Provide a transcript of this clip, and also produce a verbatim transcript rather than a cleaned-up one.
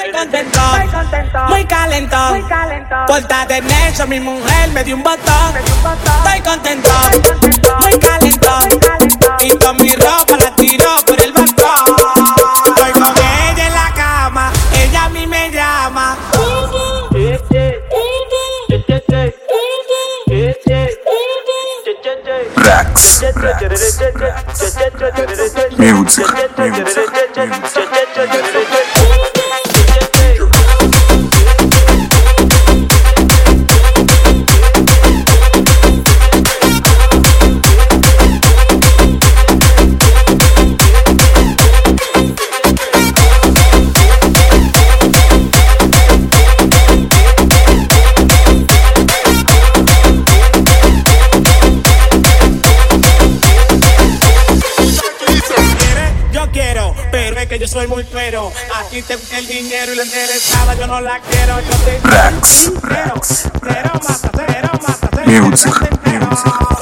Estoy contento, muy calento. Pórtate en eso, mi mujer me dio un botón. Estoy contento, muy calento. Y con mi ropa la tiro por el balcón. Estoy con ella en la cama, ella a mí me llama. Rax, Rax, Rax. Music, music, que yo soy muy pero, aquí te gusta el dinero y lo interesaba, yo no la quiero, yo te Rax, Rax, cero, cero, mata, cero, mata, cero, Music, music.